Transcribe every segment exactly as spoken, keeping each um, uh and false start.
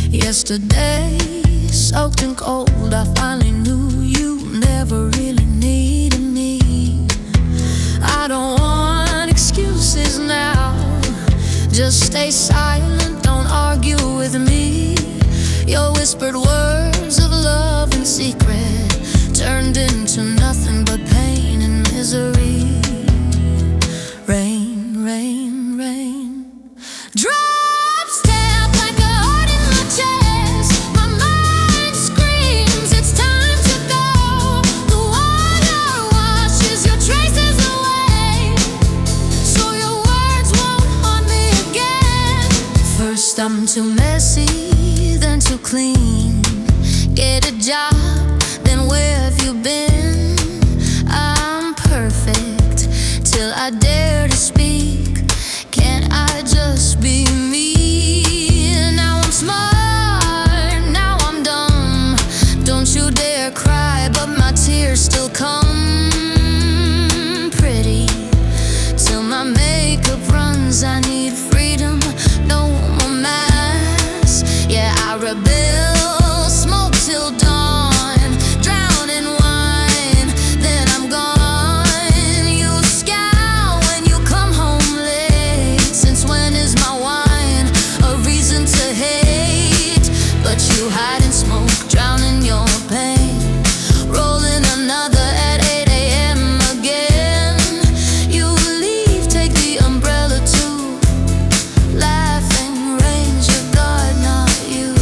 Yesterday, soaked in cold, I finally knew you never really needed me. I don't want excuses now, just stay silent, don't argue with me. Your whispered words of love and secret turned into nothing but pain and misery. Rain, rain, rain, drops step like a heart in my chest. My mind screams, it's time to go. The water washes your traces away, so your words won't haunt me again. First I'm too messy, then too clean. Get a job, then where have you been? I'm perfect till I dare to speak. Can't I just be me? Now I'm smart, now I'm dumb. Don't you dare cry, but my tears still come. Pretty till my makeup runs. I need freedom, no more masks. Yeah, I rebel, smoke till dawn, drown in wine, then I'm gone. You scowl when you come home late. Since when is my wine a reason to hate? But you hide in smoke, drown in your pain, rolling another at eight a m again. You leave, take the umbrella too. Laughing rains your God, not you.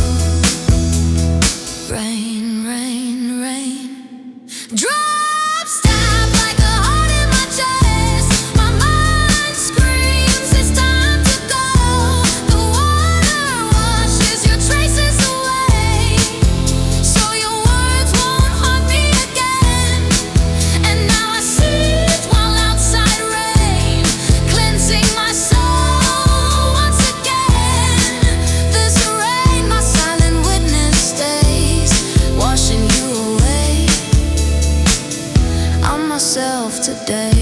Rain, rain, rain, drops stop like a heart in my chest. My mind screams, it's time to go. The water washes your traces away, so your words won't haunt me again. And now I sit while outside rain, cleansing my soul once again. This rain, my silent witness, stays washing you away. I'm myself today.